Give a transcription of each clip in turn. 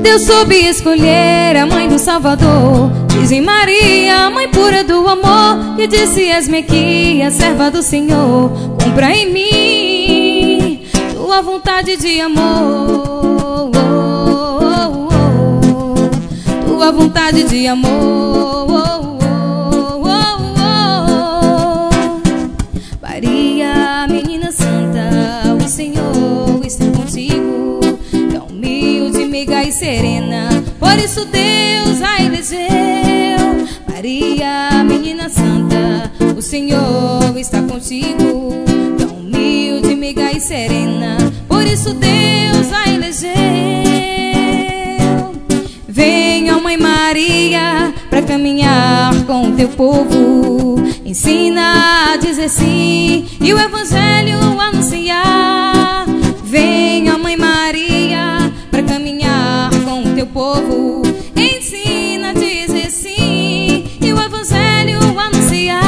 Deus soube escolher a mãe do Salvador, Virgem Maria, mãe pura do amor, e disse: és-me aqui, a serva do Senhor, cumpra em mim tua vontade de amor, tua vontade de amor. Maria, menina santa, o Senhor está contigo, tão humilde, meiga e serena, por isso Deus a elegeu. Maria, menina santa, o Senhor está contigo, tão humilde, meiga e serena, por isso Deus a elegeu. Venha, Mãe Maria, pra caminhar com o teu povo, ensina a dizer sim e o Evangelho anunciar. Venha, Mãe Maria, pra caminhar com o teu povo, ensina a dizer sim e o Evangelho anunciar.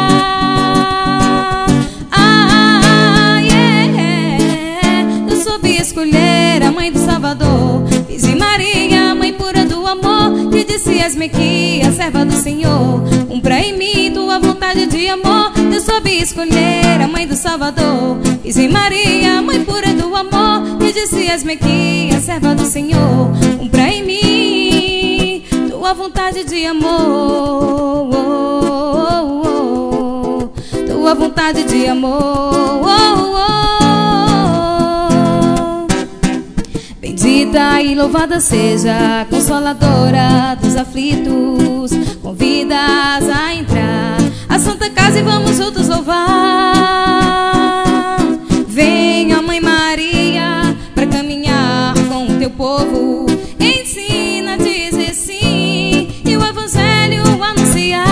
Eu soube escolher a mãe do Salvador, Virgem Maria, mãe pura do amor, que disse: és-me aqui, a serva do Senhor, cumpra em mim tua vontade de amor. Eu soube escolher a mãe do Salvador, Virgem Maria, mãe pura do amor, que disse: és-me aqui, a serva do Senhor, cumpra em mim tua vontade de amor, tua vontade de amor. Bendita e louvada seja a Consoladora dos aflitos, convidas a entrar a Santa Casa e vamos juntos louvar. Venha, Mãe Maria, pra caminhar com o teu povo, ensina a dizer sim e o Evangelho anunciar.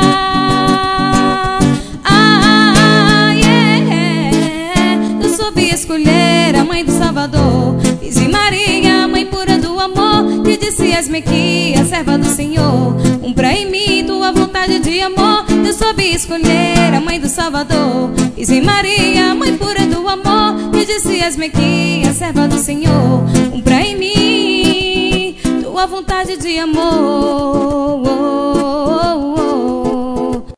Eu soube escolher a mãe do Salvador, Virgem Maria, mãe pura do amor, que disse: és-me aqui, a serva do Senhor, cumpra em mim tua vontade de amor. Eu soube escolher a mãe do Salvador, Virgem Maria, mãe pura do amor, que disse: és-me aqui, a serva do Senhor, cumpra em mim tua vontade de amor.